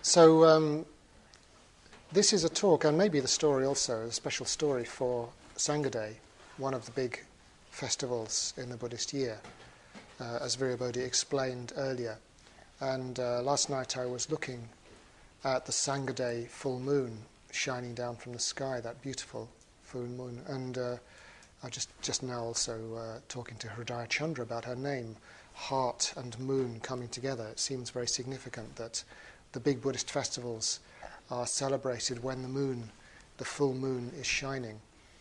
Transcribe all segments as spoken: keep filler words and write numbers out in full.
So um, this is a talk, and maybe the story also, a special story for Sangha Day, one of the big festivals in the Buddhist year, uh, as Virabodhi explained earlier. And uh, last night I was looking at the Sangha Day full moon shining down from the sky, that beautiful full moon. And uh, I just just now also uh, talking to Hridaya Chandra about her name, heart and moon coming together. It seems very significant that the big Buddhist festivals are celebrated when the moon, the full moon, is shining.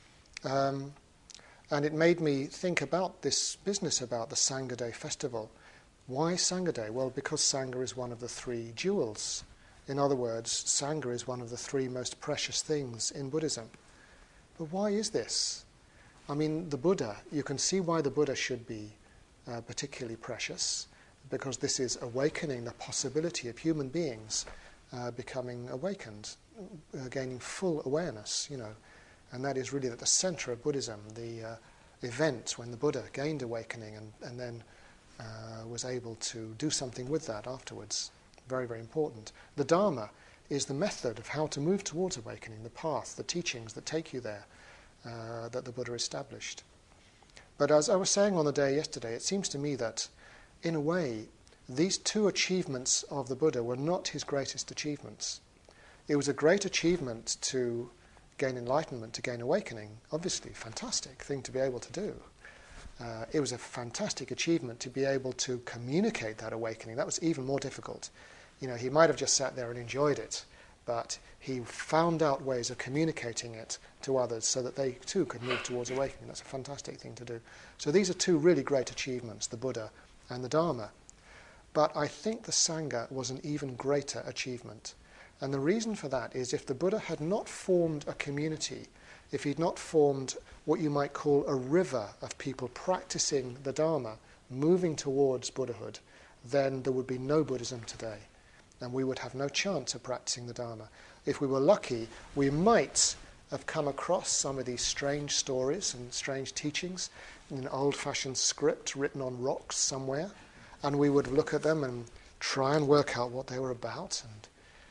Um, and it made me think about this business about the Sangha Day festival. Why Sangha Day? Well, because Sangha is one of the three jewels. In other words, Sangha is one of the three most precious things in Buddhism. But why is this? I mean, the Buddha, you can see why the Buddha should be uh, particularly precious, because this is awakening the possibility of human beings uh, becoming awakened, uh, gaining full awareness, you know. And that is really at the center of Buddhism, the uh, event when the Buddha gained awakening and, and then uh, was able to do something with that afterwards. Very, very important. The Dharma is the method of how to move towards awakening, the path, the teachings that take you there, uh, that the Buddha established. But as I was saying on the day yesterday, it seems to me that, in a way, these two achievements of the Buddha were not his greatest achievements. It was a great achievement to gain enlightenment, to gain awakening. Obviously, fantastic thing to be able to do. Uh, it was a fantastic achievement to be able to communicate that awakening. That was even more difficult. You know, he might have just sat there and enjoyed it, but he found out ways of communicating it to others so that they too could move towards awakening. That's a fantastic thing to do. So these are two really great achievements, the Buddha and the Dharma. But I think the Sangha was an even greater achievement. And the reason for that is if the Buddha had not formed a community, if he'd not formed what you might call a river of people practicing the Dharma, moving towards Buddhahood, then there would be no Buddhism today. And we would have no chance of practicing the Dharma. If we were lucky, we might have come across some of these strange stories and strange teachings in an old-fashioned script written on rocks somewhere, and we would look at them and try and work out what they were about, and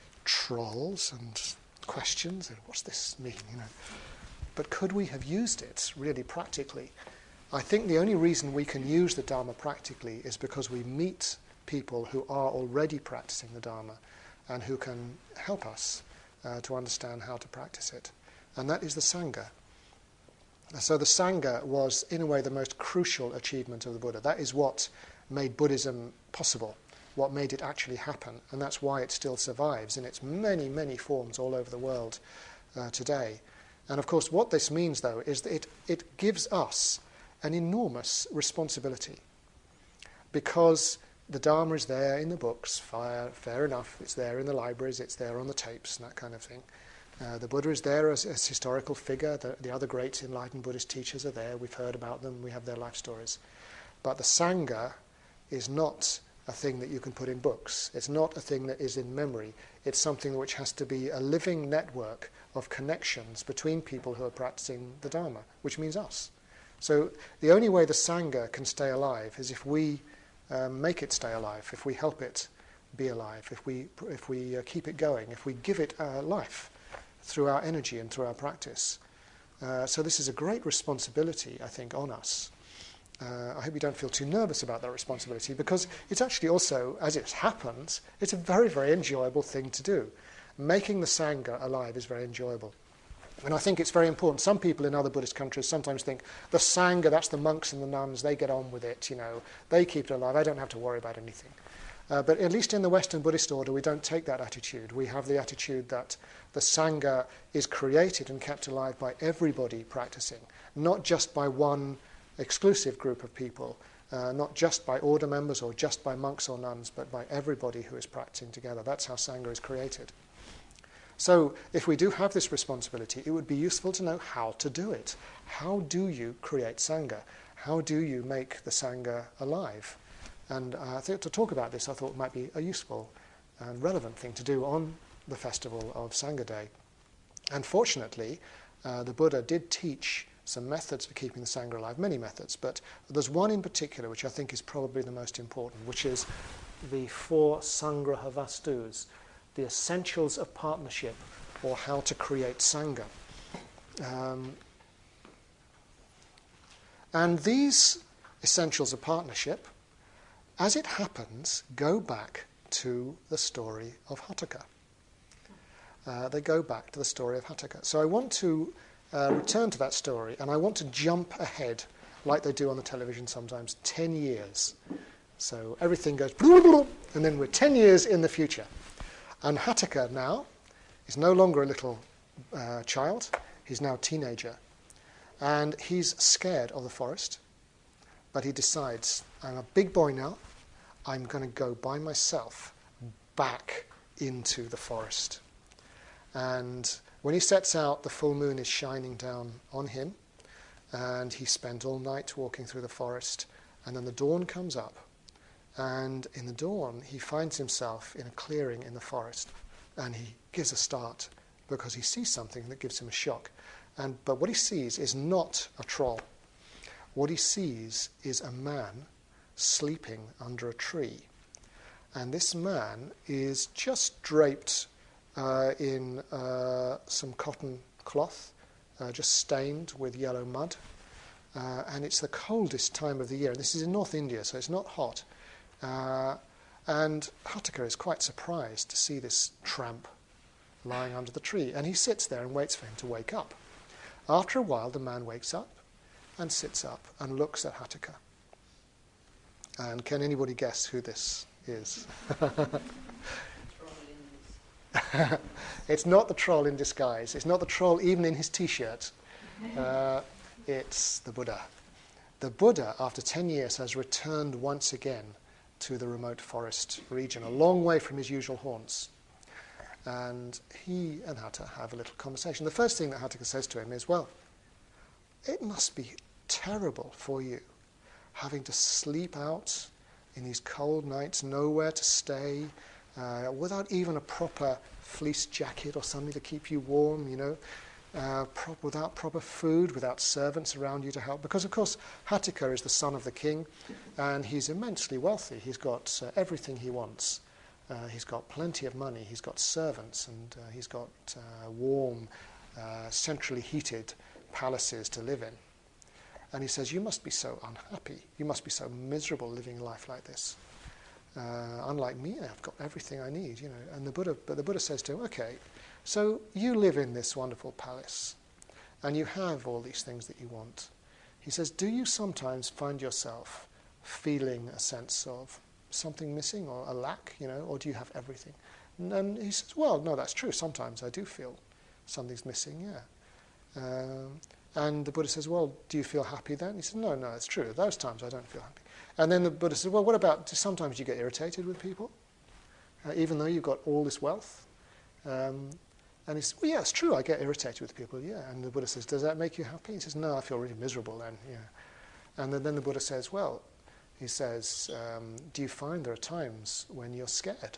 trolls and questions, and what's this mean, you know. But could we have used it really practically? I think the only reason we can use the Dharma practically is because we meet people who are already practicing the Dharma and who can help us uh, to understand how to practice it. And that is the Sangha. So the Sangha was, in a way, the most crucial achievement of the Buddha. That is what made Buddhism possible, what made it actually happen. And that's why it still survives in its many, many forms all over the world uh, today. And of course, what this means, though, is that it, it gives us an enormous responsibility, because the Dharma is there in the books, fair, fair enough, it's there in the libraries, it's there on the tapes and that kind of thing. Uh, the Buddha is there as a historical figure, the, the other great enlightened Buddhist teachers are there, we've heard about them, we have their life stories. But the Sangha is not a thing that you can put in books, it's not a thing that is in memory, it's something which has to be a living network of connections between people who are practicing the Dharma, which means us. So the only way the Sangha can stay alive is if we um, make it stay alive, if we help it be alive, if we if we uh, keep it going, if we give it uh, life through our energy and through our practice. Uh, so this is a great responsibility, I think, on us. Uh, I hope you don't feel too nervous about that responsibility, because it's actually also, as it happens, it's a very, very enjoyable thing to do. Making the Sangha alive is very enjoyable. And I think it's very important. Some people in other Buddhist countries sometimes think, the Sangha, that's the monks and the nuns, they get on with it, you know, they keep it alive, I don't have to worry about anything. Uh, but at least in the Western Buddhist order, we don't take that attitude. We have the attitude that the Sangha is created and kept alive by everybody practicing, not just by one exclusive group of people, uh, not just by order members or just by monks or nuns, but by everybody who is practicing together. That's how Sangha is created. So if we do have this responsibility, it would be useful to know how to do it. How do you create Sangha? How do you make the Sangha alive? And uh, I think to talk about this, I thought might be a useful and relevant thing to do on the festival of Sangha Day. And fortunately, uh, the Buddha did teach some methods for keeping the Sangha alive, many methods, but there's one in particular which I think is probably the most important, which is the four Sangraha Vastus, The Essentials of Partnership, or How to Create Sangha. Um, and these Essentials of Partnership, as it happens, go back to the story of Hataka. Uh, they go back to the story of Hataka. So I want to uh, return to that story, and I want to jump ahead, like they do on the television sometimes, ten years. So everything goes, and then we're ten years in the future. And Hataka now is no longer a little uh, child. He's now a teenager. And he's scared of the forest, but he decides, I'm a big boy now, I'm going to go by myself back into the forest. And when he sets out, the full moon is shining down on him, and he spent all night walking through the forest, and then the dawn comes up, and in the dawn he finds himself in a clearing in the forest, and he gives a start because he sees something that gives him a shock. And but what he sees is not a troll. What he sees is a man sleeping under a tree. And this man is just draped uh, in uh, some cotton cloth, uh, just stained with yellow mud. Uh, and it's the coldest time of the year. And this is in North India, so it's not hot. Uh, and Hataka is quite surprised to see this tramp lying under the tree. And he sits there and waits for him to wake up. After a while, the man wakes up and sits up and looks at Hataka. And can anybody guess who this is? It's not the troll in disguise. It's not the troll even in his T-shirt. Uh, it's the Buddha. The Buddha, after ten years, has returned once again to the remote forest region, a long way from his usual haunts. And he and Hatha have a little conversation. The first thing that Hataka says to him is, well, it must be terrible for you having to sleep out in these cold nights, nowhere to stay, uh, without even a proper fleece jacket or something to keep you warm, you know, uh, pro- without proper food, without servants around you to help. Because, of course, Hataka is the son of the king, and he's immensely wealthy. He's got uh, everything he wants. Uh, he's got plenty of money, he's got servants, and uh, he's got uh, warm, uh, centrally heated palaces to live in. And he says, you must be so unhappy, you must be so miserable living life like this. Uh, unlike me, I've got everything I need, you know. And the Buddha, but the Buddha says to him, okay, so you live in this wonderful palace, and you have all these things that you want. He says, do you sometimes find yourself feeling a sense of something missing or a lack, you know, or do you have everything? And, and he says, well, no, that's true. Sometimes I do feel something's missing, yeah. Um, and the Buddha says, well, do you feel happy then? He says, no, no, it's true. Those times I don't feel happy. And then the Buddha says, well, what about, sometimes you get irritated with people, uh, even though you've got all this wealth? Um, and he says, well, yeah, it's true, I get irritated with people, yeah. And the Buddha says, does that make you happy? He says, no, I feel really miserable then, yeah. And then, then the Buddha says, well, he says, um, do you find there are times when you're scared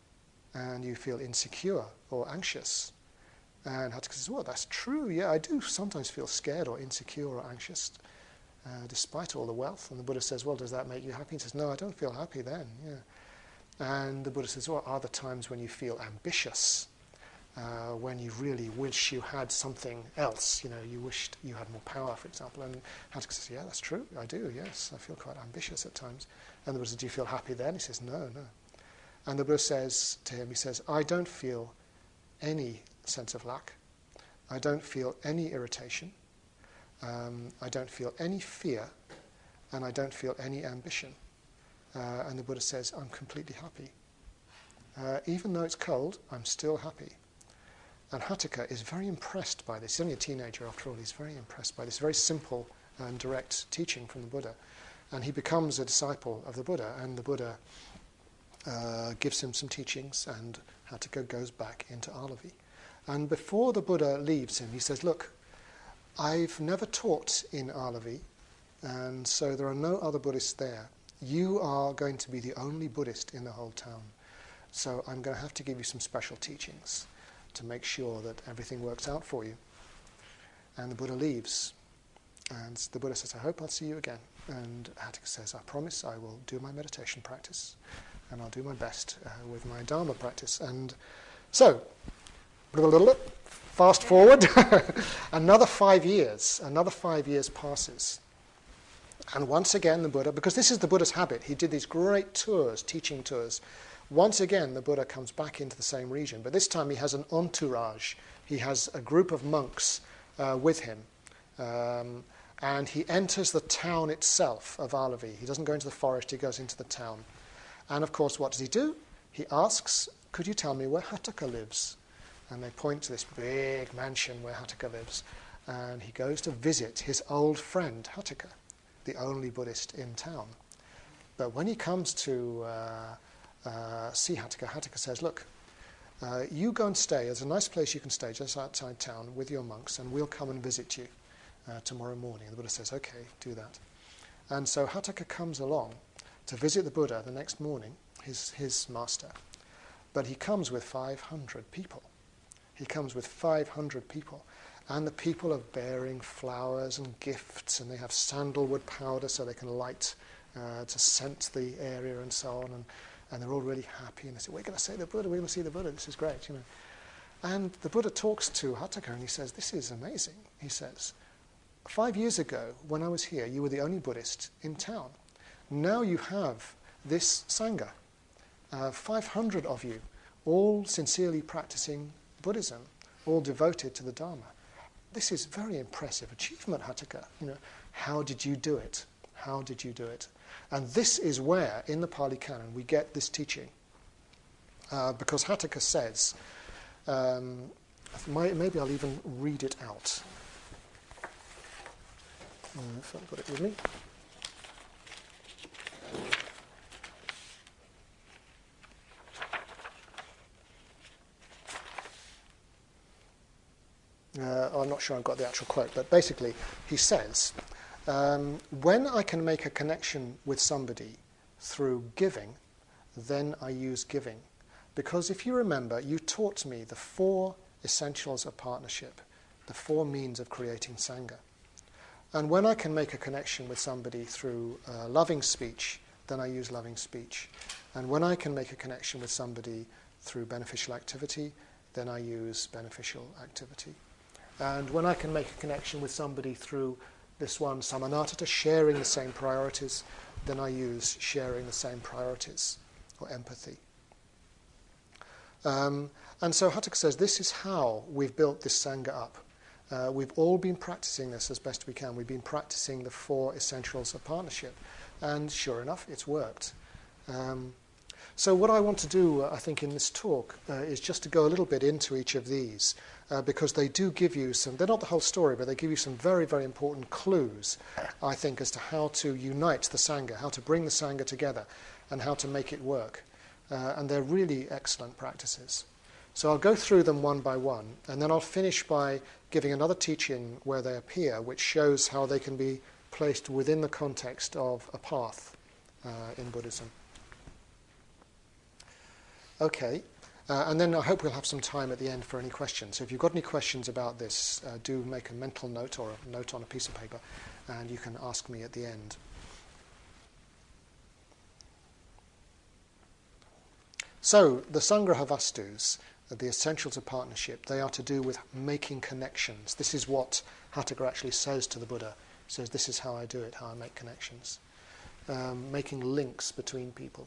and you feel insecure or anxious? And Hataka says, well, that's true, yeah, I do sometimes feel scared or insecure or anxious, uh, despite all the wealth. And the Buddha says, well, does that make you happy? He says, no, I don't feel happy then, yeah. And the Buddha says, well, are there times when you feel ambitious, uh, when you really wish you had something else, you know, you wished you had more power, for example? And Hataka says, yeah, that's true, I do, yes, I feel quite ambitious at times. And the Buddha says, do you feel happy then? He says, no, no. And the Buddha says to him, he says, I don't feel any sense of lack. I don't feel any irritation. Um, I don't feel any fear. And I don't feel any ambition. Uh, and the Buddha says, I'm completely happy. Uh, even though it's cold, I'm still happy. And Hataka is very impressed by this. He's only a teenager after all. He's very impressed by this very simple and direct teaching from the Buddha. And he becomes a disciple of the Buddha. And the Buddha uh, gives him some teachings, and Hataka goes back into Alavi. And before the Buddha leaves him, he says, look, I've never taught in Alavi, and so there are no other Buddhists there. You are going to be the only Buddhist in the whole town. So I'm going to have to give you some special teachings to make sure that everything works out for you. And the Buddha leaves. And the Buddha says, I hope I'll see you again. And Hataka says, I promise I will do my meditation practice. and I'll do my best uh, with my Dharma practice. And so, fast forward, another five years, another five years passes. And once again the Buddha, because this is the Buddha's habit, he did these great tours, teaching tours. Once again the Buddha comes back into the same region, but this time he has an entourage. He has a group of monks uh, with him. Um, and he enters the town itself of Alavi. He doesn't go into the forest, he goes into the town. And of course, what does he do? He asks, could you tell me where Hataka lives? And they point to this big mansion where Hataka lives. And he goes to visit his old friend, Hataka, the only Buddhist in town. But when he comes to uh, uh, see Hataka, Hataka says, look, uh, you go and stay. There's a nice place you can stay just outside town with your monks, and we'll come and visit you uh, tomorrow morning. And the Buddha says, okay, do that. And so Hataka comes along to visit the Buddha the next morning, his, his master. But he comes with five hundred people. He comes with five hundred people. And the people are bearing flowers and gifts, and they have sandalwood powder so they can light uh, to scent the area and so on. And, and they're all really happy. And they say, we're going to see the Buddha, we're going to see the Buddha, this is great, you know. And the Buddha talks to Hataka and he says, this is amazing. He says, five years ago when I was here, you were the only Buddhist in town. Now you have this Sangha, uh, five hundred of you, all sincerely practicing Buddhism, all devoted to the Dharma. This is very impressive achievement, Hataka. You know, how did you do it? How did you do it? And this is where, in the Pali Canon, we get this teaching. Uh, because Hataka says, um, maybe I'll even read it out. Uh, if I've got it with me. Uh, I'm not sure I've got the actual quote, but basically he says, um, when I can make a connection with somebody through giving, then I use giving. Because if you remember, you taught me the four essentials of partnership, the four means of creating Sangha. And when I can make a connection with somebody through uh, loving speech, then I use loving speech. And when I can make a connection with somebody through beneficial activity, then I use beneficial activity. And when I can make a connection with somebody through this one, samanatata, sharing the same priorities, then I use sharing the same priorities, or empathy. Um, and so Hataka says this is how we've built this Sangha up. Uh, we've all been practicing this as best we can. We've been practicing the four essentials of partnership. And sure enough, it's worked. Um, so what I want to do, uh, I think, in this talk uh, is just to go a little bit into each of these, uh, because they do give you some, they're not the whole story, but they give you some very, very important clues, I think, as to how to unite the Sangha, how to bring the Sangha together, and how to make it work. Uh, and they're really excellent practices. So I'll go through them one by one, and then I'll finish by giving another teaching where they appear, which shows how they can be placed within the context of a path uh, in Buddhism. Okay, uh, and then I hope we'll have some time at the end for any questions. So if you've got any questions about this, uh, do make a mental note or a note on a piece of paper, and you can ask me at the end. So the Sangraha Vastus, the essentials of partnership, they are to do with making connections. This is what Hataka actually says to the Buddha. He says, this is how I do it, how I make connections. Um, making links between people.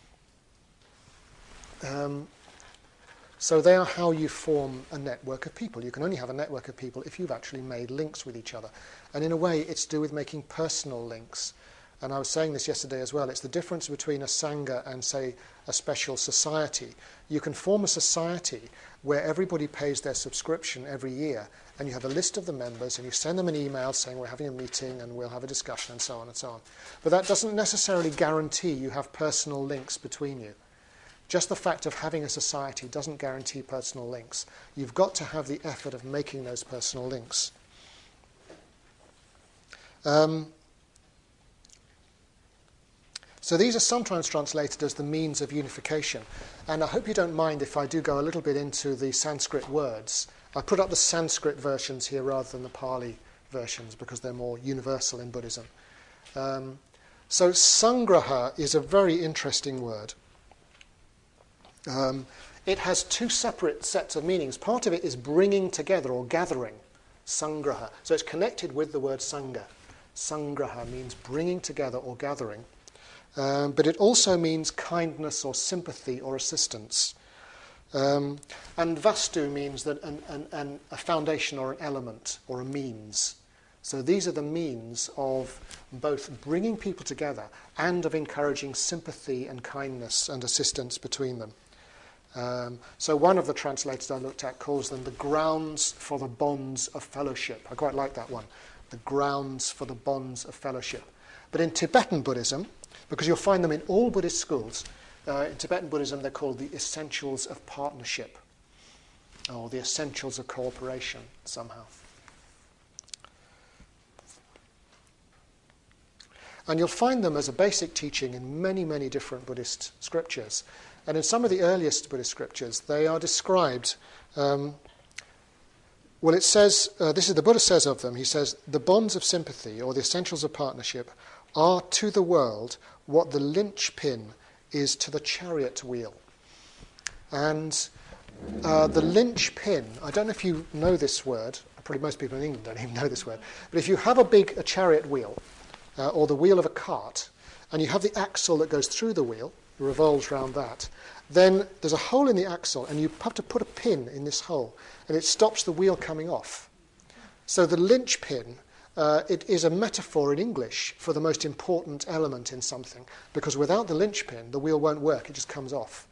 Um, so they are how you form a network of people. You can only have a network of people if you've actually made links with each other. And in a way, it's to do with making personal links. And I was saying this yesterday as well, it's the difference between a Sangha and, say, a special society. You can form a society where everybody pays their subscription every year, and you have a list of the members, and you send them an email saying we're having a meeting and we'll have a discussion and so on and so on. But that doesn't necessarily guarantee you have personal links between you. Just the fact of having a society doesn't guarantee personal links. You've got to have the effort of making those personal links. Um, So these are sometimes translated as the means of unification. And I hope you don't mind if I do go a little bit into the Sanskrit words. I put up the Sanskrit versions here rather than the Pali versions because they're more universal in Buddhism. Um, so Sangraha is a very interesting word. Um, it has two separate sets of meanings. Part of it is bringing together or gathering, sangraha. So it's connected with the word sangha. Sangraha means bringing together or gathering. Um, but it also means kindness or sympathy or assistance. Um, and vastu means that an, an, an, a foundation or an element or a means. So these are the means of both bringing people together and of encouraging sympathy and kindness and assistance between them. Um, so one of the translators I looked at calls them the grounds for the bonds of fellowship. I quite like that one. The grounds for the bonds of fellowship. But in Tibetan Buddhism, because you'll find them in all Buddhist schools, uh, in Tibetan Buddhism they're called the essentials of partnership, or the essentials of cooperation somehow. And you'll find them as a basic teaching in many, many different Buddhist scriptures. And in some of the earliest Buddhist scriptures, they are described... Um, well, it says, uh, this is the Buddha says of them, he says, the bonds of sympathy, or the essentials of partnership, are to the world what the linchpin is to the chariot wheel. And uh, the linchpin, I don't know if you know this word, probably most people in England don't even know this word, but if you have a big a chariot wheel, uh, or the wheel of a cart, and you have the axle that goes through the wheel, revolves around that, then there's a hole in the axle, and you have to put a pin in this hole, and it stops the wheel coming off. So the linchpin, uh, it is a metaphor in English for the most important element in something, because without the linchpin, the wheel won't work, it just comes off.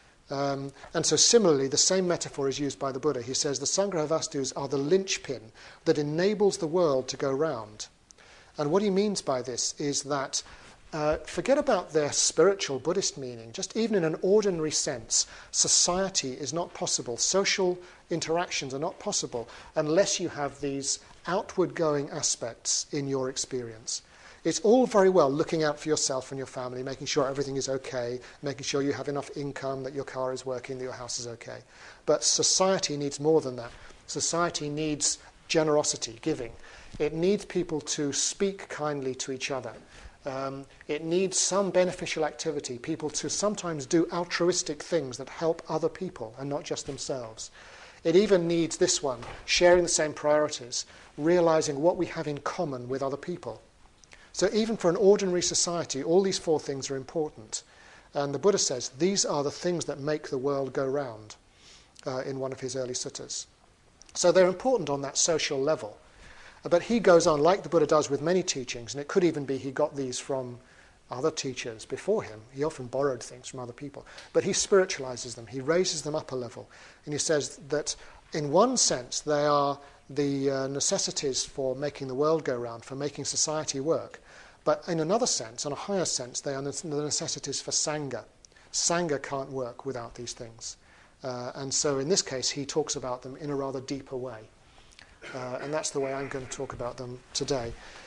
Um, and so similarly, the same metaphor is used by the Buddha. He says the Sangraha Vastus are the linchpin that enables the world to go round. And what he means by this is that Uh, forget about their spiritual Buddhist meaning. Just even in an ordinary sense, society is not possible. Social interactions are not possible unless you have these outward-going aspects in your experience. It's all very well looking out for yourself and your family, making sure everything is okay, making sure you have enough income, that your car is working, that your house is okay. But society needs more than that. Society needs generosity, giving. It needs people to speak kindly to each other. Um, it needs some beneficial activity, people to sometimes do altruistic things that help other people and not just themselves. It even needs this one, sharing the same priorities, realizing what we have in common with other people. So even for an ordinary society, all these four things are important. And the Buddha says these are the things that make the world go round uh, in one of his early suttas. So they're important on that social level. But he goes on, like the Buddha does with many teachings, and it could even be he got these from other teachers before him. He often borrowed things from other people. But he spiritualizes them. He raises them up a level. And he says that in one sense they are the uh, necessities for making the world go round, for making society work. But in another sense, on a higher sense, they are the necessities for Sangha. Sangha can't work without these things. Uh, and so in this case, he talks about them in a rather deeper way. Uh, and that's the way I'm going to talk about them today.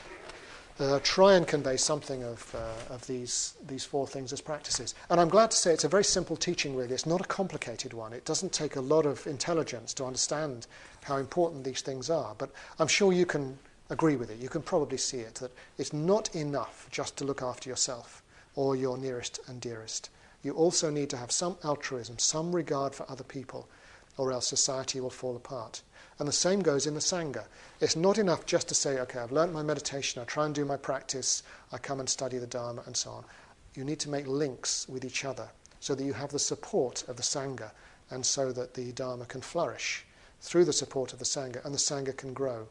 Uh, try and convey something of, uh, of these, these four things as practices. And I'm glad to say it's a very simple teaching, really. It's not a complicated one. It doesn't take a lot of intelligence to understand how important these things are. But I'm sure you can agree with it. You can probably see it, that it's not enough just to look after yourself or your nearest and dearest. You also need to have some altruism, some regard for other people, or else society will fall apart. And the same goes in the Sangha. It's not enough just to say, okay, I've learnt my meditation, I try and do my practice, I come and study the Dharma and so on. You need to make links with each other so that you have the support of the Sangha and so that the Dharma can flourish through the support of the Sangha and the Sangha can grow.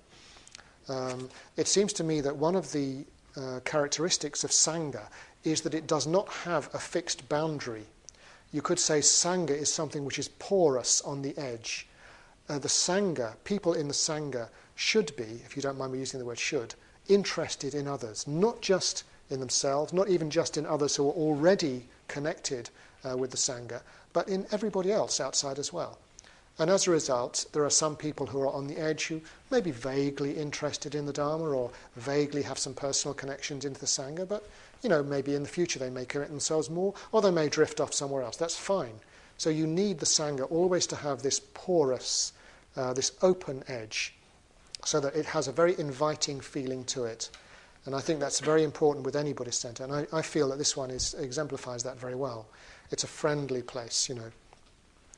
Um, it seems to me that one of the uh, characteristics of Sangha is that it does not have a fixed boundary. You could say Sangha is something which is porous on the edge. Uh, the Sangha, people in the Sangha should be, if you don't mind me using the word should, interested in others, not just in themselves, not even just in others who are already connected uh, with the Sangha, but in everybody else outside as well. And as a result, there are some people who are on the edge who may be vaguely interested in the Dharma or vaguely have some personal connections into the Sangha, but, you know, maybe in the future they may commit themselves more, or they may drift off somewhere else. That's fine. So you need the Sangha always to have this porous, uh, this open edge, so that it has a very inviting feeling to it. And I think that's very important with any Buddhist centre, and I, I feel that this one is, exemplifies that very well. It's a friendly place, you know.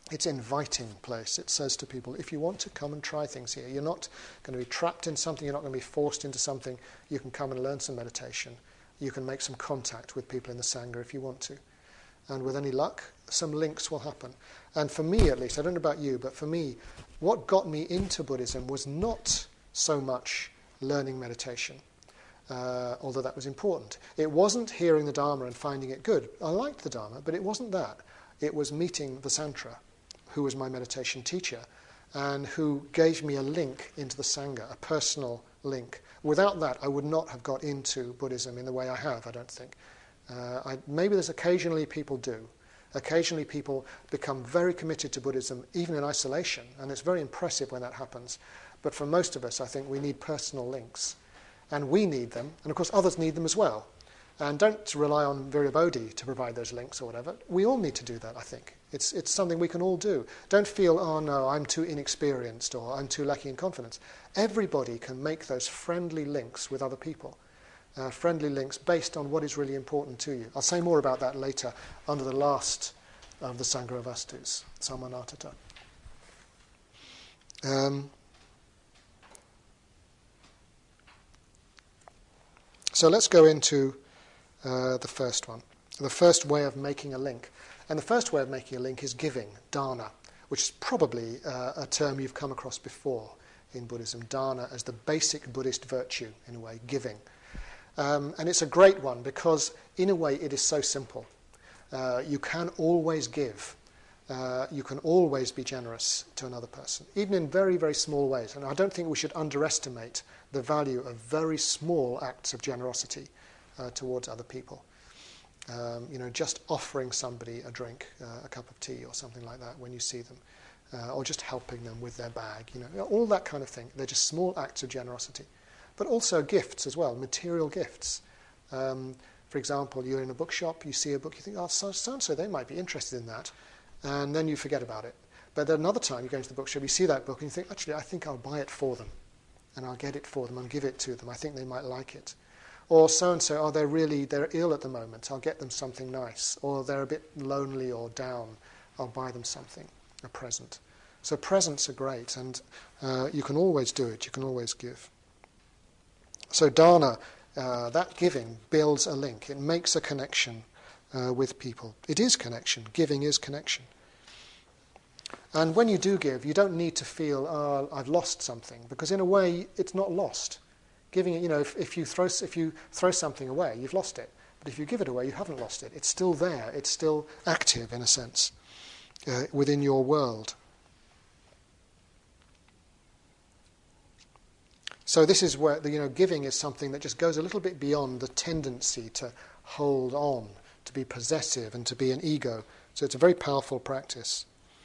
it's an inviting place. It says to people, if you want to come and try things here, you're not going to be trapped in something, you're not going to be forced into something. You can come and learn some meditation. You can make some contact with people in the Sangha if you want to. And with any luck, some links will happen. And for me, at least, I don't know about you, but for me, what got me into Buddhism was not so much learning meditation, uh, although that was important. It wasn't hearing the Dharma and finding it good. I liked the Dharma, but it wasn't that. It was meeting Vasantra, who was my meditation teacher, and who gave me a link into the Sangha, a personal link. Without that, I would not have got into Buddhism in the way I have, I don't think. Uh, I, maybe there's occasionally people do. Occasionally people become very committed to Buddhism, even in isolation, and it's very impressive when that happens. But for most of us, I think we need personal links. And we need them, and of course others need them as well. And don't rely on Virya Bodhi to provide those links or whatever. We all need to do that, I think. It's it's something we can all do. Don't feel, oh no, I'm too inexperienced or I'm too lacking in confidence. Everybody can make those friendly links with other people. Uh, friendly links based on what is really important to you. I'll say more about that later under the last of the Sangha Vastus, Samanatata. Um, so let's go into uh, the first one, the first way of making a link. And the first way of making a link is giving, dana, which is probably uh, a term you've come across before in Buddhism, dana as the basic Buddhist virtue, in a way, giving. Um, and it's a great one because, in a way, it is so simple. Uh, you can always give. Uh, you can always be generous to another person, even in very, very small ways. And I don't think we should underestimate the value of very small acts of generosity uh, towards other people. Um, you know, just offering somebody a drink, uh, a cup of tea or something like that when you see them, uh, or just helping them with their bag, you know, all that kind of thing. They're just small acts of generosity. But also gifts as well, material gifts. Um, for example, you're in a bookshop, you see a book, you think, oh, so-and-so, they might be interested in that, and then you forget about it. But then another time you go into the bookshop, you see that book, and you think, actually, I think I'll buy it for them, and I'll get it for them and give it to them. I think they might like it. Or so-and-so, oh, they're really, they're ill at the moment, I'll get them something nice. Or they're a bit lonely or down, I'll buy them something, a present. So presents are great, and uh, you can always do it, you can always give. So dana, uh, that giving, builds a link. It makes a connection uh, with people. It is connection. Giving is connection. And when you do give, you don't need to feel, oh, I've lost something, because in a way, it's not lost. Giving it, you know, if, if you throw if you throw something away, you've lost it. But if you give it away, you haven't lost it. It's still there. It's still active, in a sense, uh, within your world. So this is where, the, you know, giving is something that just goes a little bit beyond the tendency to hold on, to be possessive and to be an ego. So it's a very powerful practice.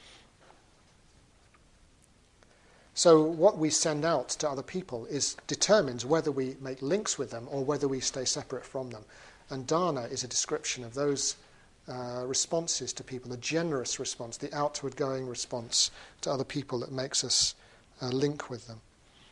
So what we send out to other people is determines whether we make links with them or whether we stay separate from them. And dana is a description of those uh, responses to people, the generous response, the outward-going response to other people that makes us uh, link with them.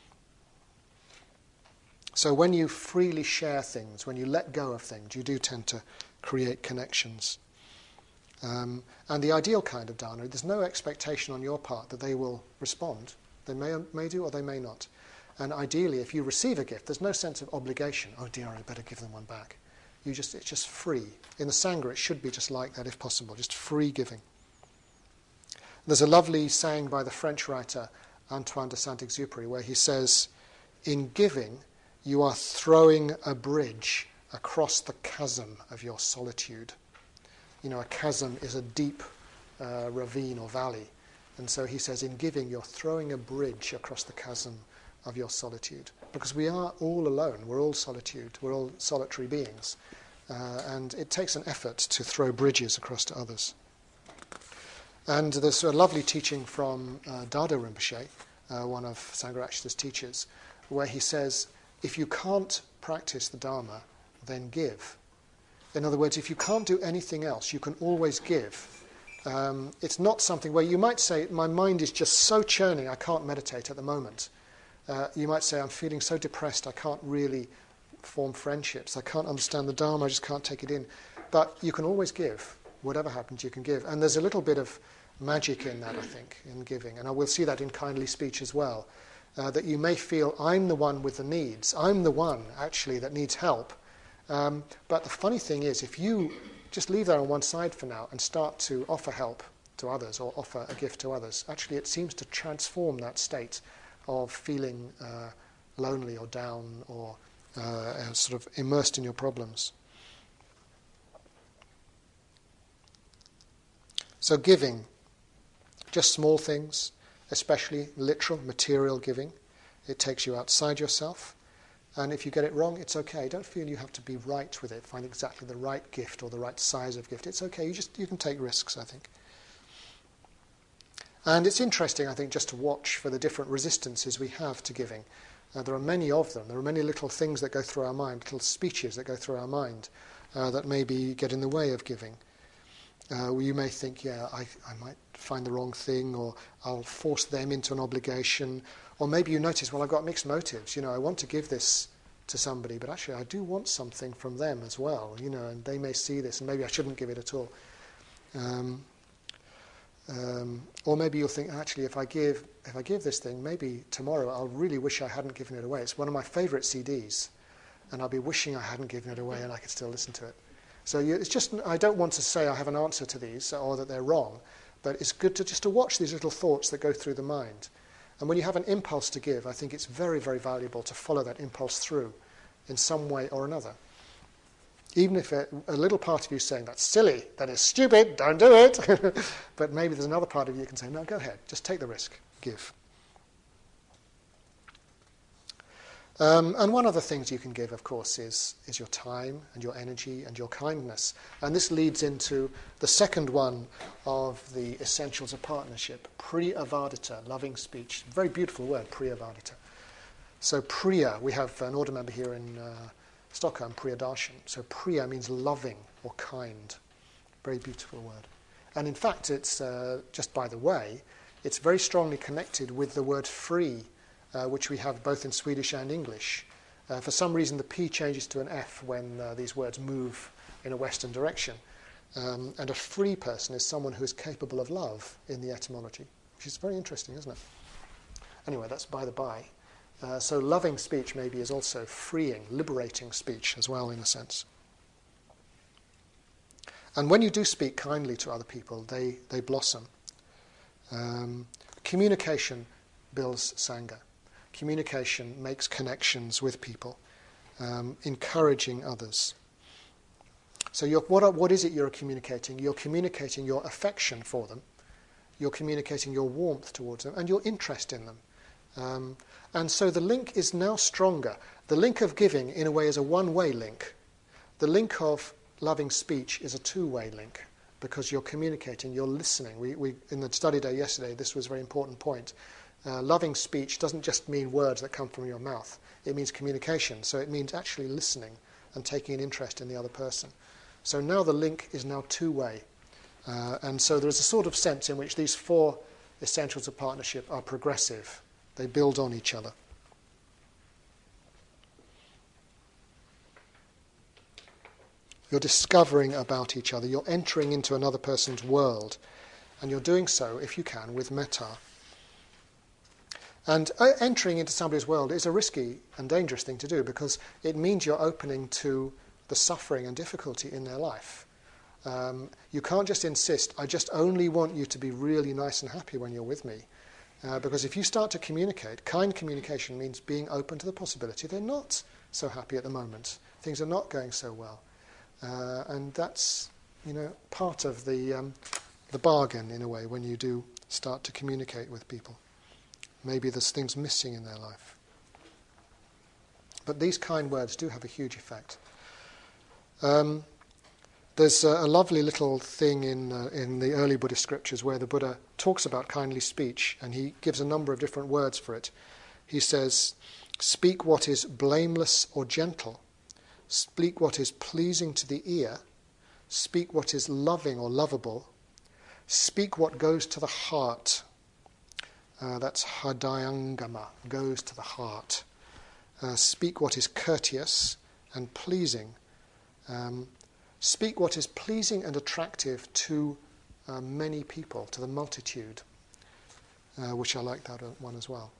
So when you freely share things, when you let go of things, you do tend to create connections. Um, and the ideal kind of dana, there's no expectation on your part that they will respond. They may, may do or they may not. And ideally, if you receive a gift, there's no sense of obligation. Oh dear, I better give them one back. You just It's just free. In the Sangha, it should be just like that if possible, just free giving. There's a lovely saying by the French writer Antoine de Saint-Exupéry where he says, in giving, you are throwing a bridge across the chasm of your solitude. You know, a chasm is a deep uh, ravine or valley. And so he says, in giving, you're throwing a bridge across the chasm of your solitude. Because we are all alone. We're all solitude. We're all solitary beings. Uh, and it takes an effort to throw bridges across to others. And there's a lovely teaching from uh, Dada Rinpoche, uh, one of Sangharakshita's teachers, where he says, if you can't practice the Dharma, then give. In other words, if you can't do anything else, you can always give. Um, it's not something where you might say, my mind is just so churning, I can't meditate at the moment. Uh, you might say, I'm feeling so depressed, I can't really form friendships, I can't understand the Dharma, I just can't take it in. But you can always give. Whatever happens, you can give. And there's a little bit of magic in that, I think, in giving. And I will see that in kindly speech as well. Uh, that you may feel, I'm the one with the needs. I'm the one, actually, that needs help. Um, but the funny thing is, if you just leave that on one side for now and start to offer help to others or offer a gift to others, actually it seems to transform that state of feeling uh, lonely or down or uh, sort of immersed in your problems. So giving, just small things, especially literal, material giving. It takes you outside yourself. And if you get it wrong, it's okay. Don't feel you have to be right with it, find exactly the right gift or the right size of gift. It's okay. You just you can take risks, I think. And it's interesting, I think, just to watch for the different resistances we have to giving. Uh, there are many of them. There are many little things that go through our mind, little speeches that go through our mind uh, that maybe get in the way of giving. Uh, you may think, yeah, I, I might find the wrong thing, or I'll force them into an obligation. Or maybe you notice, well, I've got mixed motives. You know, I want to give this to somebody, but actually I do want something from them as well, you know, and they may see this, and maybe I shouldn't give it at all. Um, um, or maybe you'll think, actually, if I give if I give this thing, maybe tomorrow I'll really wish I hadn't given it away. It's one of my favourite C Ds, and I'll be wishing I hadn't given it away and I could still listen to it. So you, it's just, I don't want to say I have an answer to these or that they're wrong, but it's good to just to watch these little thoughts that go through the mind. And when you have an impulse to give, I think it's very, very valuable to follow that impulse through in some way or another. Even if a, a little part of you is saying, that's silly, that is stupid, don't do it. But maybe there's another part of you that can say, no, go ahead, just take the risk, give. Um, and one of the things you can give, of course, is, is your time and your energy and your kindness. And this leads into the second one of the essentials of partnership, priyavadita, loving speech. Very beautiful word, priyavadita. So priya, we have an order member here in uh, Stockholm, Priyadarshan. So priya means loving or kind. Very beautiful word. And in fact, it's, uh, just by the way, it's very strongly connected with the word free, Uh, which we have both in Swedish and English. Uh, for some reason, the P changes to an F when uh, these words move in a Western direction. Um, and a free person is someone who is capable of love in the etymology, which is very interesting, isn't it? Anyway, that's by the by. Uh, so loving speech maybe is also freeing, liberating speech as well, in a sense. And when you do speak kindly to other people, they, they blossom. Um, communication builds Sangha. Communication makes connections with people, um, encouraging others. So you're, what, are, what is it you're communicating? You're communicating your affection for them, you're communicating your warmth towards them, and your interest in them. Um, and so the link is now stronger. The link of giving, in a way, is a one-way link. The link of loving speech is a two-way link, because you're communicating, you're listening. We, we, in the study day yesterday, this was a very important point. Uh, loving speech doesn't just mean words that come from your mouth. It means communication. So it means actually listening and taking an interest in the other person. So now the link is now two-way. Uh, and so there's a sort of sense in which these four essentials of partnership are progressive. They build on each other. You're discovering about each other. You're entering into another person's world. And you're doing so, if you can, with metta. And uh, entering into somebody's world is a risky and dangerous thing to do, because it means you're opening to the suffering and difficulty in their life. Um, you can't just insist, I just only want you to be really nice and happy when you're with me. Uh, because if you start to communicate, kind communication means being open to the possibility they're not so happy at the moment. Things are not going so well. Uh, and that's, you know, part of the, um, the bargain, in a way, when you do start to communicate with people. Maybe there's things missing in their life. But these kind words do have a huge effect. Um, there's a, a lovely little thing in uh, in the early Buddhist scriptures where the Buddha talks about kindly speech, and he gives a number of different words for it. He says, speak what is blameless or gentle, speak what is pleasing to the ear, speak what is loving or lovable, speak what goes to the heart. Uh, that's hadayangama, goes to the heart. Uh, speak what is courteous and pleasing. Um, speak what is pleasing and attractive to uh, many people, to the multitude, uh, which I like that one as well.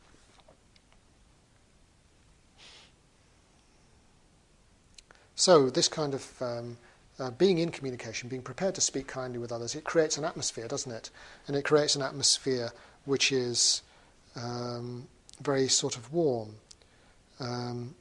So this kind of um, uh, being in communication, being prepared to speak kindly with others, it creates an atmosphere, doesn't it? And it creates an atmosphere which is um, very sort of warm, um,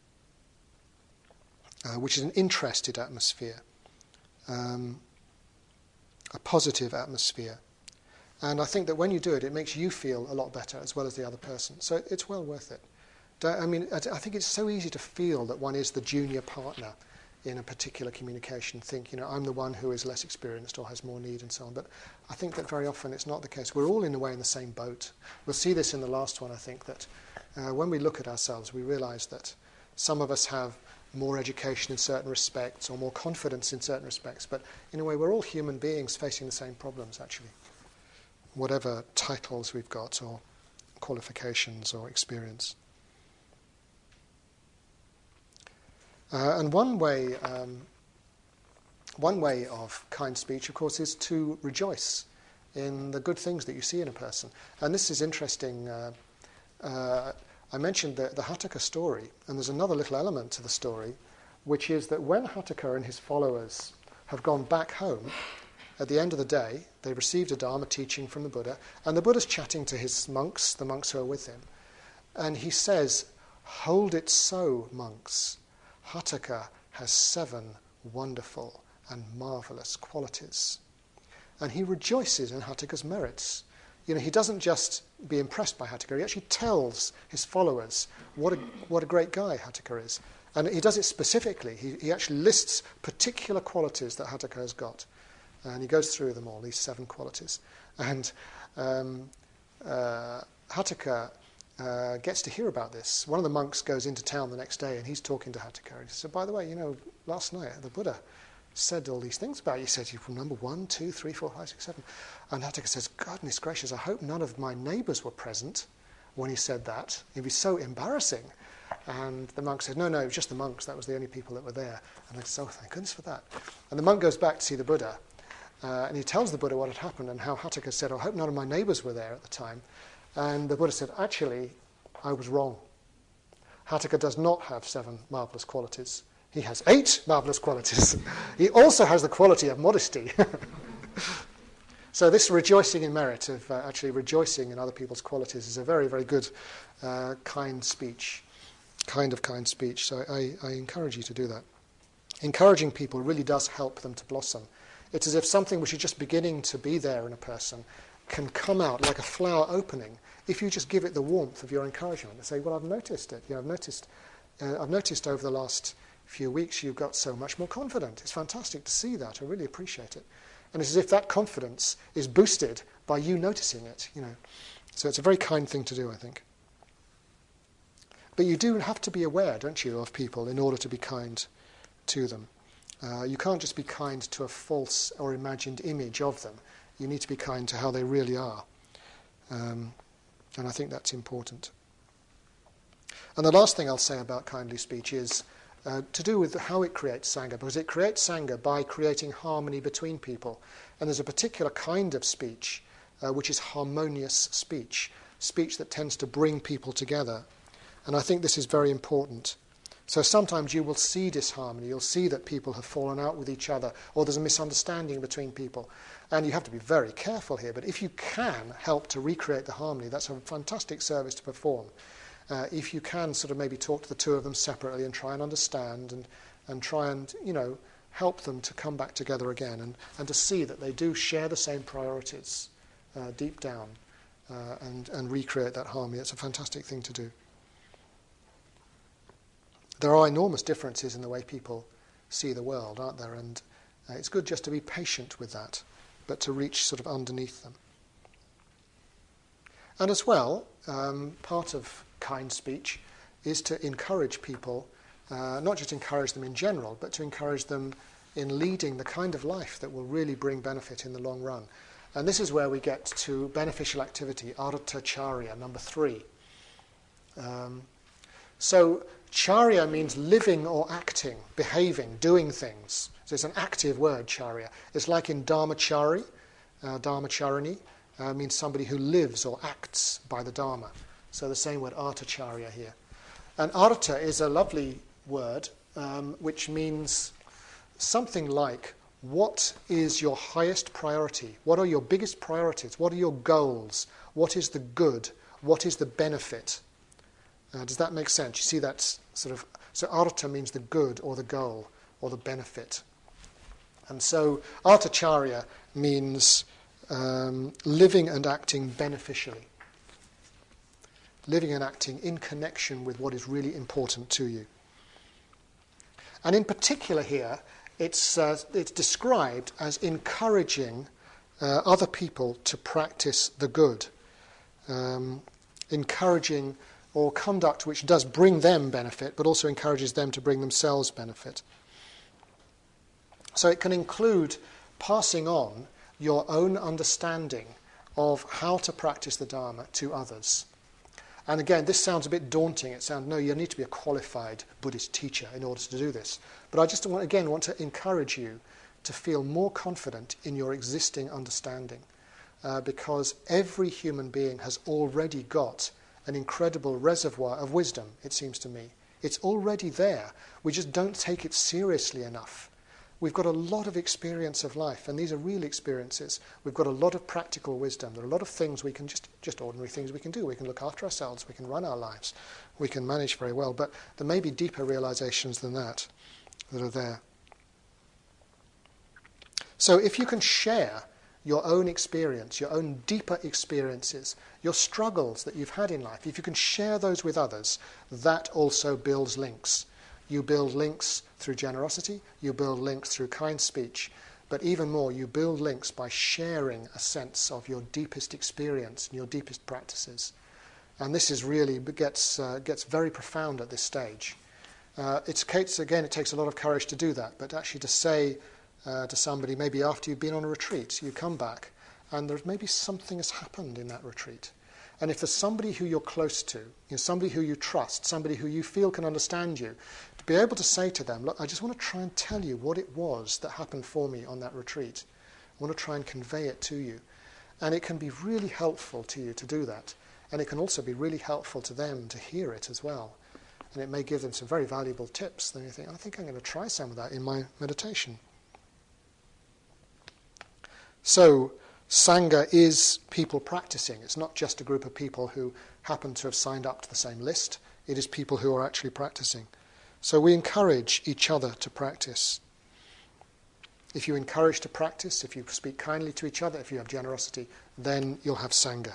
uh, which is an interested atmosphere, um, a positive atmosphere. And I think that when you do it, it makes you feel a lot better as well as the other person. So it's well worth it. I mean, I think it's so easy to feel that one is the junior partner in a particular communication. Think, you know, I'm the one who is less experienced or has more need and so on. But I think that very often it's not the case. We're all in a way in the same boat. We'll see this in the last one, I think, that uh, when we look at ourselves, we realise that some of us have more education in certain respects or more confidence in certain respects. But in a way, we're all human beings facing the same problems, actually, whatever titles we've got or qualifications or experience. Uh, and one way, um, one way of kind speech, of course, is to rejoice in the good things that you see in a person. And this is interesting. Uh, uh, I mentioned the, the Hataka story, and there's another little element to the story, which is that when Hataka and his followers have gone back home, at the end of the day, they received a Dharma teaching from the Buddha, and the Buddha's chatting to his monks, the monks who are with him, and he says, "Hold it so, monks. Hataka has seven wonderful and marvellous qualities." And he rejoices in Hataka's merits. You know, he doesn't just be impressed by Hataka, he actually tells his followers what a, what a great guy Hataka is. And he does it specifically. He, he actually lists particular qualities that Hataka has got. And he goes through them all, these seven qualities. And um, uh, Hataka Uh, gets to hear about this. One of the monks goes into town the next day and he's talking to Hataka. He said, "By the way, you know, last night the Buddha said all these things about you. He said you're from number one, two, three, four, five, six, seven." And Hataka says, "Goodness gracious, I hope none of my neighbours were present when he said that. It'd be so embarrassing." And the monk said, "No, no, it was just the monks. That was the only people that were there." And I said, "Oh, thank goodness for that." And the monk goes back to see the Buddha uh, and he tells the Buddha what had happened and how Hataka said, "I hope none of my neighbours were there at the time." And the Buddha said, "Actually, I was wrong. Hataka does not have seven marvellous qualities. He has eight marvellous qualities. He also has the quality of modesty." So this rejoicing in merit, of uh, actually rejoicing in other people's qualities, is a very, very good uh, kind speech, kind of kind speech. So I, I encourage you to do that. Encouraging people really does help them to blossom. It's as if something which is just beginning to be there in a person can come out like a flower opening if you just give it the warmth of your encouragement and say, "Well, I've noticed it. You know, I've noticed. Uh, I've noticed over the last few weeks you've got so much more confident. It's fantastic to see that. I really appreciate it." And it's as if that confidence is boosted by you noticing it. You know, so it's a very kind thing to do, I think. But you do have to be aware, don't you, of people in order to be kind to them. Uh, you can't just be kind to a false or imagined image of them. You need to be kind to how they really are. Um, and I think that's important. And the last thing I'll say about kindly speech is uh, to do with how it creates Sangha, because it creates Sangha by creating harmony between people. And there's a particular kind of speech uh, which is harmonious speech, speech that tends to bring people together. And I think this is very important. So sometimes you will see disharmony, you'll see that people have fallen out with each other, or there's a misunderstanding between people. And you have to be very careful here, but if you can help to recreate the harmony, that's a fantastic service to perform. Uh, if you can sort of maybe talk to the two of them separately and try and understand and, and try and, you know, help them to come back together again and, and to see that they do share the same priorities uh, deep down uh, and, and recreate that harmony, it's a fantastic thing to do. There are enormous differences in the way people see the world, aren't there? And uh, it's good just to be patient with that, but to reach sort of underneath them. And as well, um, part of kind speech is to encourage people, uh, not just encourage them in general, but to encourage them in leading the kind of life that will really bring benefit in the long run. And this is where we get to beneficial activity, arata charya, number three. Um, so charya means living or acting, behaving, doing things. So it's an active word, charya. It's like in dharmachari, Uh, Dharmacharini uh, means somebody who lives or acts by the Dharma. So the same word Artacharya here. And Arta is a lovely word um, which means something like, what is your highest priority? What are your biggest priorities? What are your goals? What is the good? What is the benefit? Uh, does that make sense? You see that's sort of, so Arta means the good or the goal or the benefit. And so Artacharya means um, living and acting beneficially. Living and acting in connection with what is really important to you. And in particular here, it's, uh, it's described as encouraging uh, other people to practice the good. Um, encouraging or conduct which does bring them benefit, but also encourages them to bring themselves benefit. So it can include passing on your own understanding of how to practice the Dharma to others. And again, this sounds a bit daunting. It sounds, no, you need to be a qualified Buddhist teacher in order to do this. But I just, want, again, want to encourage you to feel more confident in your existing understanding. Uh, because every human being has already got an incredible reservoir of wisdom, it seems to me. It's already there. We just don't take it seriously enough. We've got a lot of experience of life, and these are real experiences. We've got a lot of practical wisdom. There are a lot of things we can just, just ordinary things we can do. We can look after ourselves. We can run our lives. We can manage very well. But there may be deeper realizations than that that are there. So if you can share your own experience, your own deeper experiences, your struggles that you've had in life, if you can share those with others, that also builds links. You build links through generosity, you build links through kind speech, but even more, you build links by sharing a sense of your deepest experience and your deepest practices. And this is really gets uh, gets very profound at this stage. Uh, it's, it's again, it takes a lot of courage to do that, but actually to say uh, to somebody, maybe after you've been on a retreat, you come back, and there's maybe something has happened in that retreat. And if there's somebody who you're close to, you know, somebody who you trust, somebody who you feel can understand you, to be able to say to them, look, I just want to try and tell you what it was that happened for me on that retreat. I want to try and convey it to you. And it can be really helpful to you to do that. And it can also be really helpful to them to hear it as well. And it may give them some very valuable tips. Then you think, I think I'm going to try some of that in my meditation. So, Sangha is people practicing. It's not just a group of people who happen to have signed up to the same list. It is people who are actually practicing. So we encourage each other to practice. If you encourage to practice, if you speak kindly to each other, if you have generosity, then you'll have Sangha.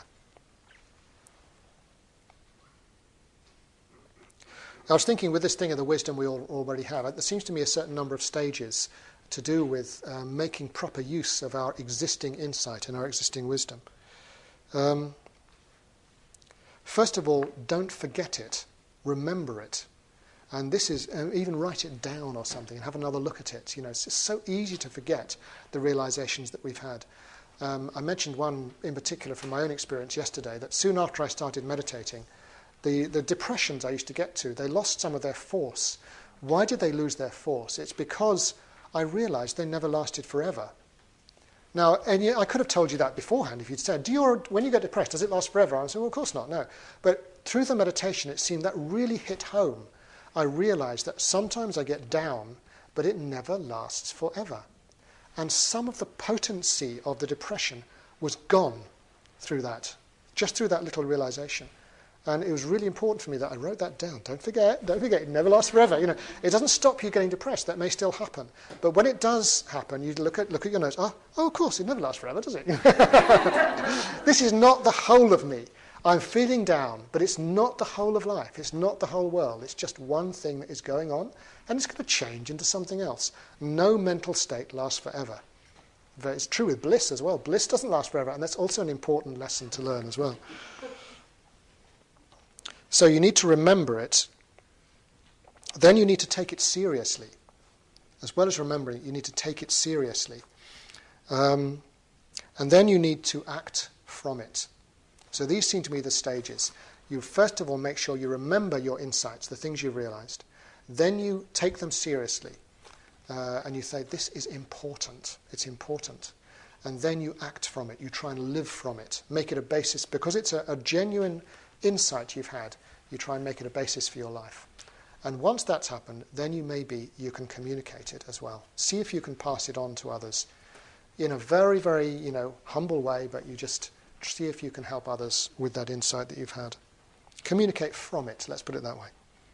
I was thinking with this thing of the wisdom we all already have, there seems to me a certain number of stages to do with um, making proper use of our existing insight and our existing wisdom. Um, first of all, don't forget it. Remember it. And this is, uh, even write it down or something and have another look at it. You know, it's, it's so easy to forget the realizations that we've had. Um, I mentioned one in particular from my own experience yesterday, that soon after I started meditating, the, the depressions I used to get to, they lost some of their force. Why did they lose their force? It's because I realized they never lasted forever. Now, and I could have told you that beforehand if you'd said, do you, when you get depressed, does it last forever? I said, well, of course not, no. But through the meditation, it seemed that really hit home. I realized that sometimes I get down, but it never lasts forever. And some of the potency of the depression was gone through that, just through that little realization. And it was really important for me that I wrote that down. Don't forget, don't forget, it never lasts forever. You know, it doesn't stop you getting depressed. That may still happen. But when it does happen, you look at look at your notes. Oh, oh, of course, it never lasts forever, does it? This is not the whole of me. I'm feeling down, but it's not the whole of life. It's not the whole world. It's just one thing that is going on, and it's going to change into something else. No mental state lasts forever. It's true with bliss as well. Bliss doesn't last forever, and that's also an important lesson to learn as well. So you need to remember it. Then you need to take it seriously. As well as remembering it, you need to take it seriously. Um, and then you need to act from it. So these seem to be the stages. You first of all make sure you remember your insights, the things you've realized. Then you take them seriously. Uh, and you say, this is important. It's important. and then you act from it. You try and live from it. Make it a basis, because it's a, a genuine insight you've had. You try and make it a basis for your life. And once that's happened, then you maybe you can communicate it as well. See if you can pass it on to others in a very, very, you know, humble way, but you just see if you can help others with that insight that you've had. Communicate from it, let's put it that way.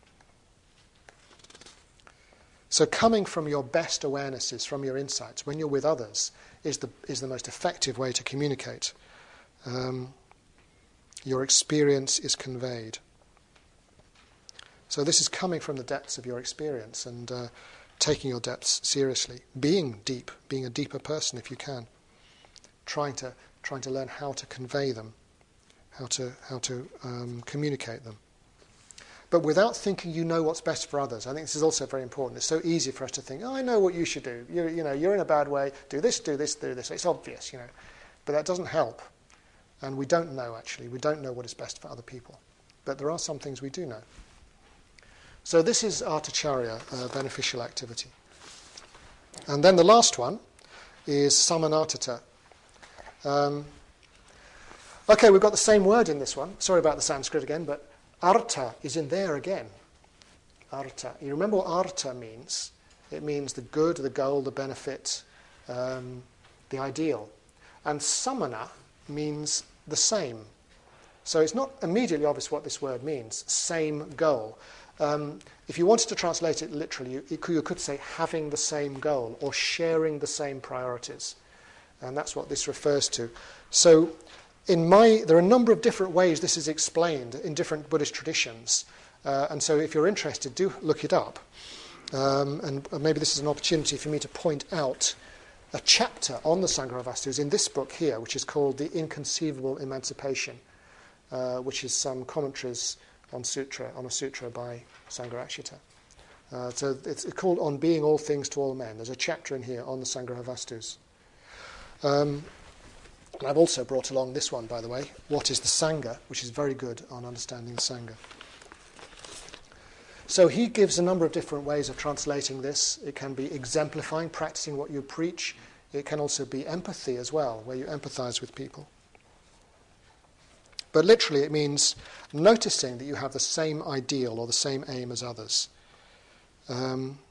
So coming from your best awarenesses, from your insights, when you're with others, is the is the most effective way to communicate. Um, your experience is conveyed. So this is coming from the depths of your experience and uh, taking your depths seriously, being deep, being a deeper person if you can, trying to trying to learn how to convey them, how to how to um, communicate them. But without thinking you know what's best for others. I think this is also very important. It's so easy for us to think, oh, I know what you should do. You're, you know, you're in a bad way. Do this, do this, do this. It's obvious, you know. But that doesn't help. And we don't know, actually. We don't know what is best for other people. But there are some things we do know. So this is Artacharya, uh, beneficial activity. And then the last one is Samanatata. Um, okay, we've got the same word in this one. Sorry about the Sanskrit again, but Artha is in there again. Artha. You remember what artha means? It means the good, the goal, the benefit, um, the ideal. And samana means the same. So it's not immediately obvious what this word means, same goal. Um, if you wanted to translate it literally, you, you could say having the same goal or sharing the same priorities. And that's what this refers to. So in my, there are a number of different ways this is explained in different Buddhist traditions. Uh, and so if you're interested, do look it up. Um, and maybe this is an opportunity for me to point out a chapter on the Sangharavastus in this book here, which is called The Inconceivable Emancipation, uh, which is some commentaries on sutra, on a sutra by Sangharakshita. Uh, so it's called On Being All Things to All Men. There's a chapter in here on the Sangharavastus. Um, and I've also brought along this one, by the way, What is the Sangha, which is very good on understanding the Sangha. So he gives a number of different ways of translating this. It can be exemplifying, practicing what you preach. It can also be empathy as well, where you empathize with people. But literally it means noticing that you have the same ideal or the same aim as others. Um,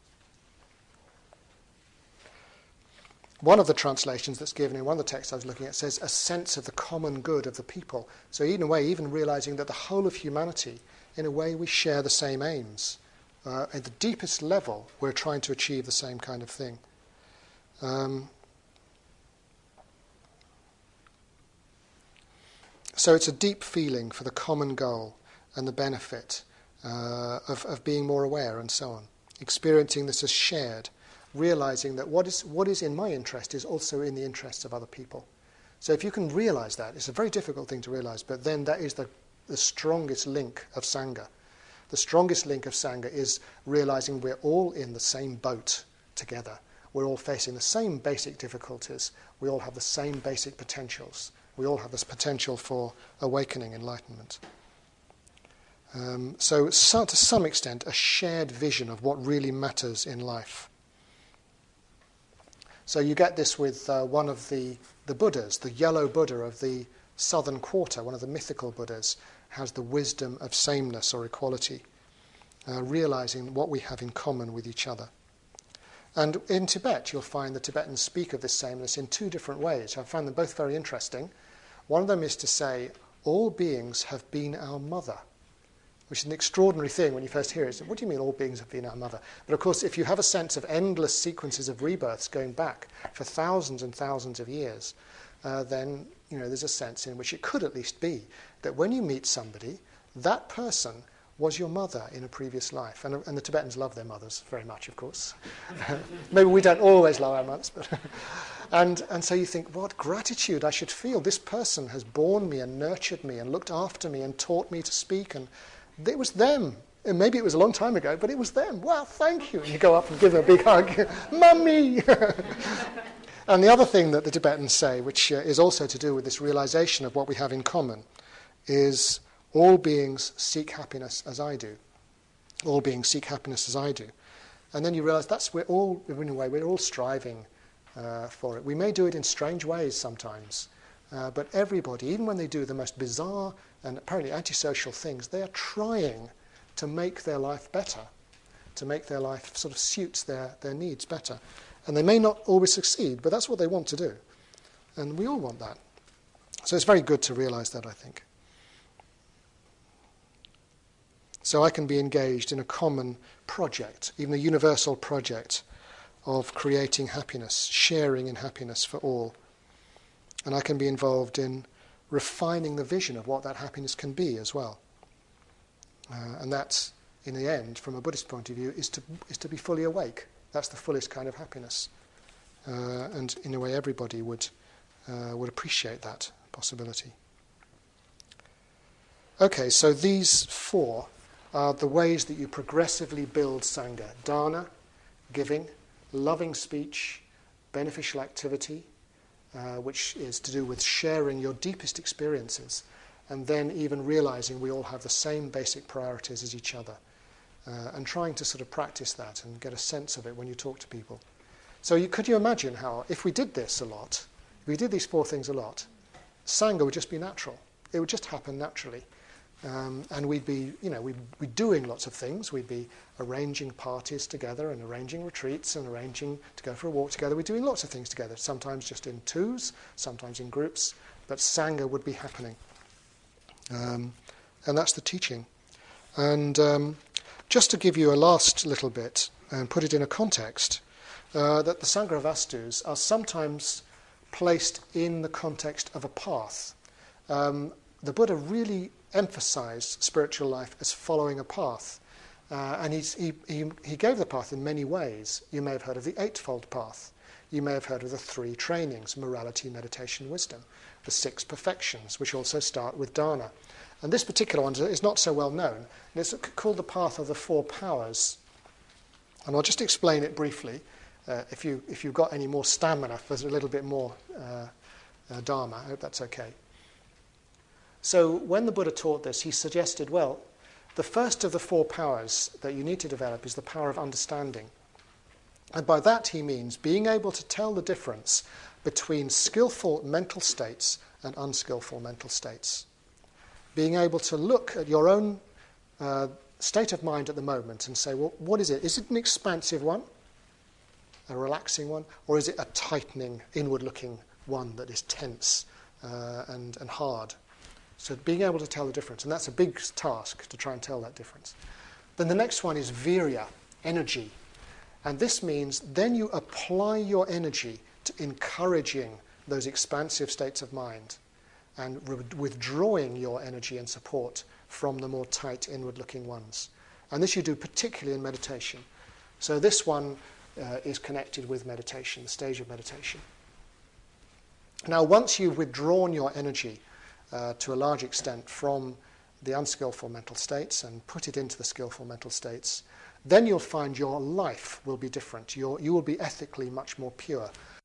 one of the translations that's given in one of the texts I was looking at says a sense of the common good of the people. So in a way, even realizing that the whole of humanity, in a way, we share the same aims. Uh, at the deepest level, we're trying to achieve the same kind of thing. Um, so it's a deep feeling for the common goal and the benefit uh, of, of being more aware and so on. Experiencing this as shared, realizing that what is what is in my interest is also in the interests of other people. So if you can realize that, it's a very difficult thing to realize, but then that is the the strongest link of Sangha. The strongest link of Sangha is realizing we're all in the same boat together. We're all facing the same basic difficulties. We all have the same basic potentials. We all have this potential for awakening, enlightenment. Um, so, so, to some extent, a shared vision of what really matters in life. So you get this with uh, one of the, the Buddhas, the yellow Buddha of the Southern Quarter, one of the mythical Buddhas, has the wisdom of sameness or equality, uh, realizing what we have in common with each other. And in Tibet, you'll find the Tibetans speak of this sameness in two different ways. I find them both very interesting. One of them is to say, all beings have been our mother, which is an extraordinary thing when you first hear it. What do you mean all beings have been our mother? But of course, if you have a sense of endless sequences of rebirths going back for thousands and thousands of years, uh, then you know there's a sense in which it could at least be that when you meet somebody, that person was your mother in a previous life. And, and the Tibetans love their mothers very much, of course. Maybe we don't always love our mothers. But and, and so you think, what gratitude I should feel. This person has borne me and nurtured me and looked after me and taught me to speak. And it was them. And maybe it was a long time ago, but it was them. Well, thank you. And you go up and give them a big hug. Mummy! And the other thing that the Tibetans say, which uh, is also to do with this realization of what we have in common, is all beings seek happiness as I do. All beings seek happiness as I do. And then you realize that's we're all, in a way, we're all striving uh, for it. We may do it in strange ways sometimes, uh, but everybody, even when they do the most bizarre and apparently antisocial things, they are trying to make their life better, to make their life sort of suits their, their needs better. And they may not always succeed, but that's what they want to do. And we all want that. So it's very good to realize that, I think. So I can be engaged in a common project, even a universal project of creating happiness, sharing in happiness for all. And I can be involved in refining the vision of what that happiness can be as well. Uh, and that, in the end, from a Buddhist point of view, is to is to be fully awake. That's the fullest kind of happiness. Uh, and in a way, everybody would uh, would appreciate that possibility. Okay, so these four are the ways that you progressively build Sangha. Dana, giving, loving speech, beneficial activity, uh, which is to do with sharing your deepest experiences, and then even realizing we all have the same basic priorities as each other, uh, and trying to sort of practice that and get a sense of it when you talk to people. So you, could you imagine how, if we did this a lot, if we did these four things a lot, Sangha would just be natural. It would just happen naturally. Um, and we'd be, you know, we'd be doing lots of things. We'd be arranging parties together and arranging retreats and arranging to go for a walk together. We're doing lots of things together, sometimes just in twos, sometimes in groups, but Sangha would be happening. Um, and that's the teaching. And um, just to give you a last little bit and put it in a context, uh, that the Sangha Vastus are sometimes placed in the context of a path. Um, the Buddha really emphasized spiritual life as following a path. Uh, and he's, he, he, he gave the path in many ways. You may have heard of the Eightfold Path. You may have heard of the three trainings, morality, meditation, wisdom. The six perfections, which also start with dana. And this particular one is not so well known. And it's called the Path of the Four Powers. And I'll just explain it briefly. Uh, if, you, if you've got any more stamina for a little bit more uh, uh, dharma, I hope that's okay. So when the Buddha taught this, he suggested, well, the first of the four powers that you need to develop is the power of understanding. And by that he means being able to tell the difference between skillful mental states and unskillful mental states. Being able to look at your own uh, state of mind at the moment and say, well, what is it? Is it an expansive one, a relaxing one, or is it a tightening, inward-looking one that is tense uh, and, and hard? So being able to tell the difference, and that's a big task to try and tell that difference. Then the next one is virya, energy. And this means then you apply your energy to encouraging those expansive states of mind and re- withdrawing your energy and support from the more tight inward-looking ones. And this you do particularly in meditation. So this one uh, is connected with meditation, the stage of meditation. Now once you've withdrawn your energy Uh, to a large extent from the unskillful mental states and put it into the skillful mental states, then you'll find your life will be different. You're, you will be ethically much more pure.